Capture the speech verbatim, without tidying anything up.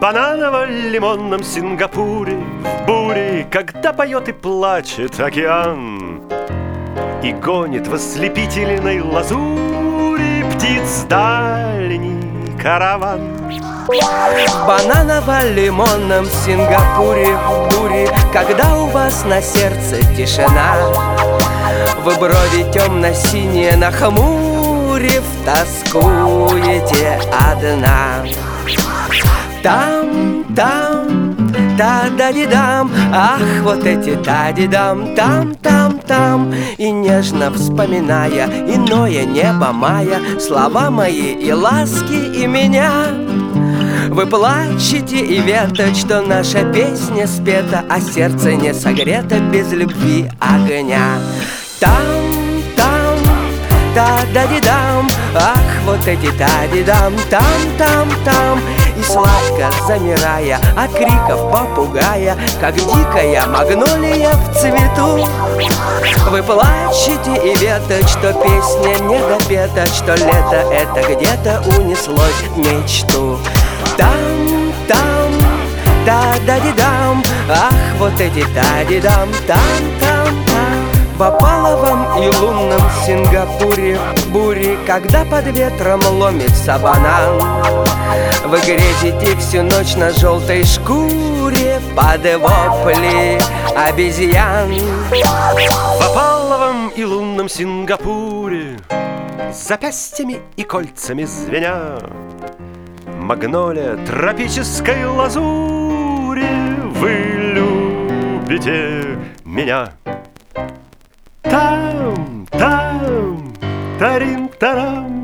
бананово-лимонном Сингапуре, в буре, когда поет и плачет океан, и гонит в ослепительной лазури птиц дальний караван. В бананово-лимонном Сингапуре, в буре, когда у вас на сердце тишина, вы брови темно-синие нахмурив, тоскуете одна. Там, там, та-да-ди-дам, ах, вот эти та-ди-дам, там, там, там. И нежно вспоминая иное небо мая, слова мои и ласки и меня, вы плачете и веточь, что наша песня спета, а сердце не согрето без любви огня. Там, там, та-да-ди-дам, ах, вот эти та-ди-дам, там, там, там. И сладко замирая от криков попугая, как дикая магнолия в цвету, вы плачете и веточь, что песня не допета, что лето это где-то унеслось в мечту. Там, там, та-да-ди-дам, ах, вот эти та-ди-дам, там, там, там. В опаловом и лунном Сингапуре, бури, когда под ветром ломится банан, вы грезите всю ночь на желтой шкуре под вопли обезьян. В опаловом и лунном Сингапуре, запястьями и кольцами звеня, магнолия тропической лазури, вы любите меня. Там, там, тарим-тарам,